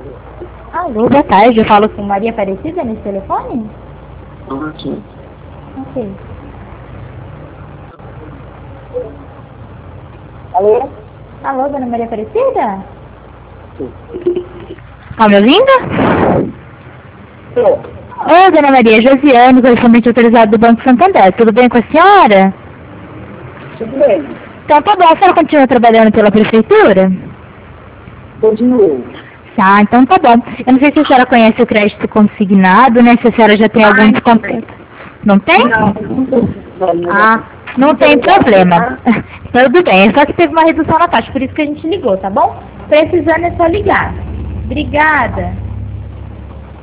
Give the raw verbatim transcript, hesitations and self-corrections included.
Alô, boa tarde. Eu falo com Maria Aparecida nesse telefone? Ok. Ok. Alô? Alô, dona Maria Aparecida? Sim. Tá me ouvindo? Tô. Oi, dona Maria. Josiane, correspondente autorizado do Banco Santander. Tudo bem com a senhora? Tudo bem. Então tá bom. A senhora continua trabalhando pela prefeitura? Continuo. Tá, então tá bom. Eu não sei se a senhora conhece o crédito consignado, né? Se a senhora já tem algum desconto. Não tem? Não, não tô precisando. Ah, não tem problema. Tudo bem, é só que teve uma redução na taxa, por isso que a gente ligou, tá bom? Precisando é só ligar. Obrigada.